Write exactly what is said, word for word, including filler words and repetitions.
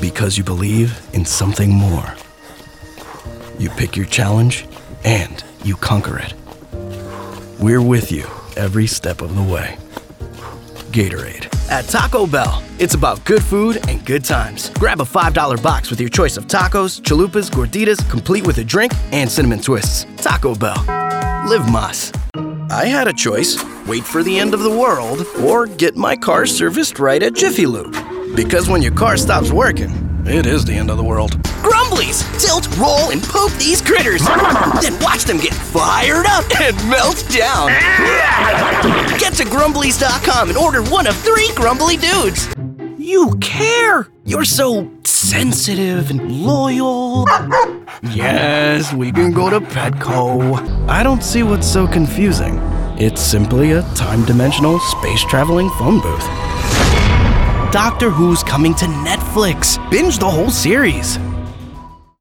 because you believe in something more. You pick your challenge, and you conquer it. We're with you every step of the way. Gatorade. At Taco Bell, it's about good food and good times. Grab a five dollar box with your choice of tacos, chalupas, gorditas, complete with a drink and cinnamon twists. Taco Bell. Live más. I had a choice: wait for the end of the world or get my car serviced right at Jiffy Lube. Because when your car stops working, it is the end of the world. Grumblies! Tilt, roll, and poke these critters. Then watch them get fired up and melt down. Get to grumblies dot com and order one of three Grumbly Dudes. You care! You're so sensitive and loyal. Yes, we can go to Petco. I don't see what's so confusing. It's simply a time-dimensional, space-traveling phone booth. Doctor Who's coming to Netflix. Binge the whole series.